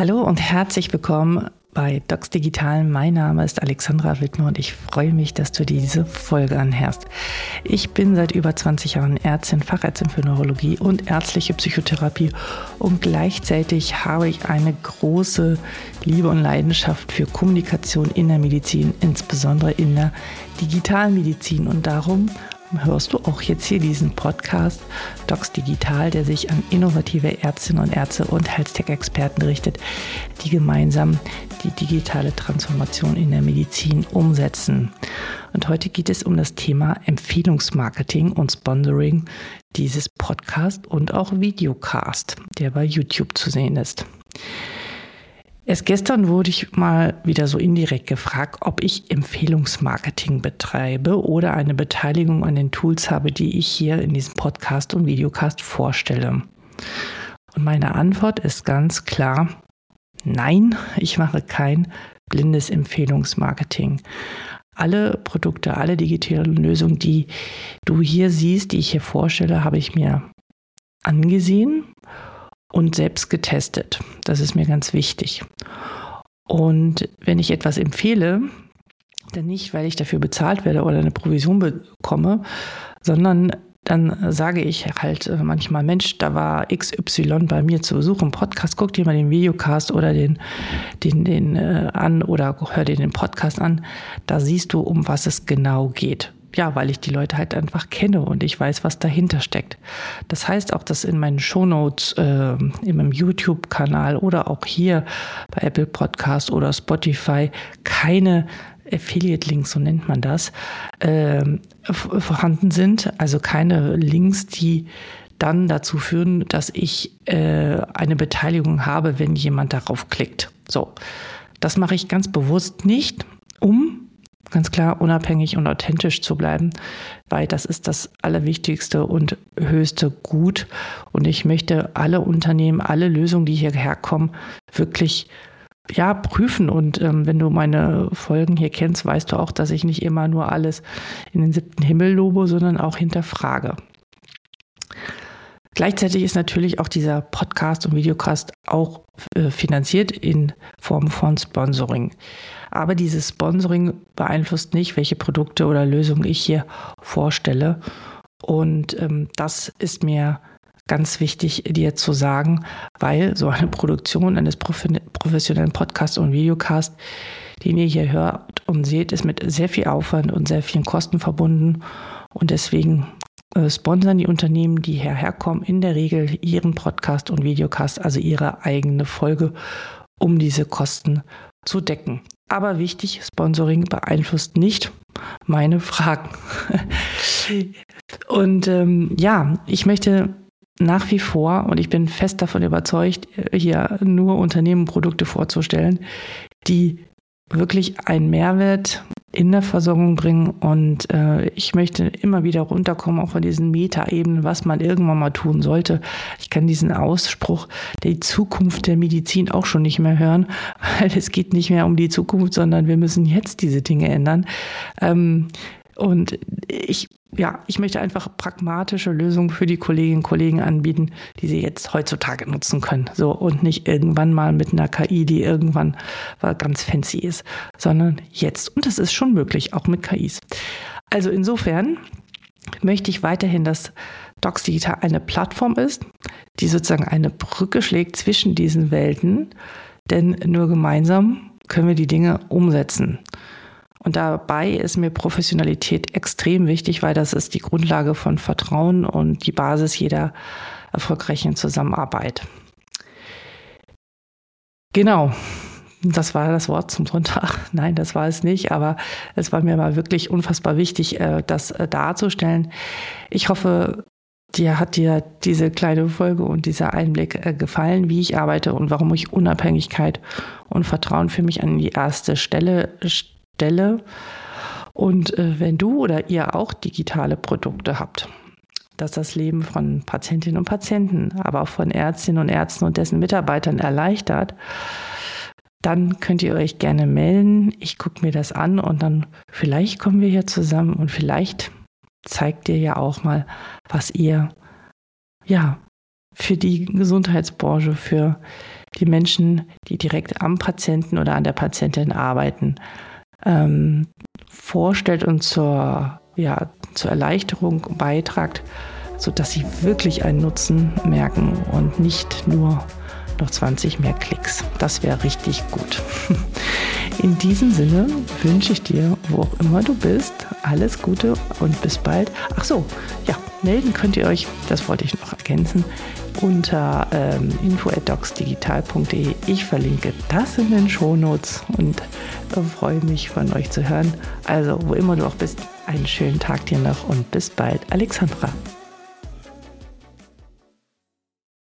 Hallo und herzlich willkommen bei Docs Digital. Mein Name ist Alexandra Wittmer und ich freue mich, dass du diese Folge anhörst. Ich bin seit über 20 Jahren Ärztin, Fachärztin für Neurologie und ärztliche Psychotherapie und gleichzeitig habe ich eine große Liebe und Leidenschaft für Kommunikation in der Medizin, insbesondere in der Digitalmedizin, und darum hörst du auch jetzt hier diesen Podcast Docs Digital, der sich an innovative Ärztinnen und Ärzte und Health-Tech-Experten richtet, die gemeinsam die digitale Transformation in der Medizin umsetzen. Und heute geht es um das Thema Empfehlungsmarketing und Sponsoring dieses Podcast und auch Videocast, der bei YouTube zu sehen ist. Erst gestern wurde ich mal wieder so indirekt gefragt, ob ich Empfehlungsmarketing betreibe oder eine Beteiligung an den Tools habe, die ich hier in diesem Podcast und Videocast vorstelle. Und meine Antwort ist ganz klar: Nein, ich mache kein blindes Empfehlungsmarketing. Alle Produkte, alle digitalen Lösungen, die du hier siehst, die ich hier vorstelle, habe ich mir angesehen und selbst getestet. Das ist mir ganz wichtig. Und wenn ich etwas empfehle, dann nicht, weil ich dafür bezahlt werde oder eine Provision bekomme, sondern dann sage ich halt manchmal: Mensch, da war XY bei mir zu Besuch im Podcast, guck dir mal den Videocast oder den an oder hör dir den Podcast an. Da siehst du, um was es genau geht. Ja, weil ich die Leute halt einfach kenne und ich weiß, was dahinter steckt. Das heißt auch, dass in meinen Shownotes, in meinem YouTube-Kanal oder auch hier bei Apple Podcast oder Spotify keine Affiliate-Links, so nennt man das, vorhanden sind. Also keine Links, die dann dazu führen, dass ich eine Beteiligung habe, wenn jemand darauf klickt. So, das mache ich ganz bewusst nicht, um ganz klar unabhängig und authentisch zu bleiben, weil das ist das allerwichtigste und höchste Gut. Und ich möchte alle Unternehmen, alle Lösungen, die hierher kommen, wirklich prüfen. Und wenn du meine Folgen hier kennst, weißt du auch, dass ich nicht immer nur alles in den 7. Himmel lobe, sondern auch hinterfrage. Gleichzeitig ist natürlich auch dieser Podcast und Videocast auch finanziert in Form von Sponsoring. Aber dieses Sponsoring beeinflusst nicht, welche Produkte oder Lösungen ich hier vorstelle. Und das ist mir ganz wichtig, dir zu sagen, weil so eine Produktion eines professionellen Podcasts und Videocasts, den ihr hier hört und seht, ist mit sehr viel Aufwand und sehr vielen Kosten verbunden. Und deswegen sponsern die Unternehmen, die hierher kommen, in der Regel ihren Podcast und Videocast, also ihre eigene Folge, um diese Kosten zu decken. Aber wichtig, Sponsoring beeinflusst nicht meine Fragen. Und ich möchte nach wie vor, und ich bin fest davon überzeugt, hier nur Unternehmen, Produkte vorzustellen, die wirklich einen Mehrwert in der Versorgung bringen. Und ich möchte immer wieder runterkommen, auch von diesen Metaebenen, was man irgendwann mal tun sollte. Ich kann diesen Ausspruch, die Zukunft der Medizin, auch schon nicht mehr hören, weil es geht nicht mehr um die Zukunft, sondern wir müssen jetzt diese Dinge ändern. Und ich möchte einfach pragmatische Lösungen für die Kolleginnen und Kollegen anbieten, die sie jetzt heutzutage nutzen können. So, und nicht irgendwann mal mit einer KI, die irgendwann ganz fancy ist, sondern jetzt. Und das ist schon möglich, auch mit KIs. Also insofern möchte ich weiterhin, dass Docs Digital eine Plattform ist, die sozusagen eine Brücke schlägt zwischen diesen Welten, denn nur gemeinsam können wir die Dinge umsetzen. Und dabei ist mir Professionalität extrem wichtig, weil das ist die Grundlage von Vertrauen und die Basis jeder erfolgreichen Zusammenarbeit. Genau, das war das Wort zum Sonntag. Nein, das war es nicht, aber es war mir mal wirklich unfassbar wichtig, das darzustellen. Ich hoffe, dir hat diese kleine Folge und dieser Einblick gefallen, wie ich arbeite und warum ich Unabhängigkeit und Vertrauen für mich an die erste Stelle stelle. Und wenn du oder ihr auch digitale Produkte habt, dass das Leben von Patientinnen und Patienten, aber auch von Ärztinnen und Ärzten und dessen Mitarbeitern erleichtert, dann könnt ihr euch gerne melden. Ich gucke mir das an und dann vielleicht kommen wir hier zusammen und vielleicht zeigt ihr ja auch mal, was ihr für die Gesundheitsbranche, für die Menschen, die direkt am Patienten oder an der Patientin arbeiten, vorstellt und zur Erleichterung beitragt, sodass sie wirklich einen Nutzen merken und nicht nur noch 20 mehr Klicks. Das wäre richtig gut. In diesem Sinne wünsche ich dir, wo auch immer du bist, alles Gute und bis bald. Ach so, ja, melden könnt ihr euch, das wollte ich noch ergänzen, unter info@docsdigital.de. Ich verlinke das in den Shownotes und freue mich, von euch zu hören. Also, wo immer du auch bist, einen schönen Tag dir noch und bis bald. Alexandra.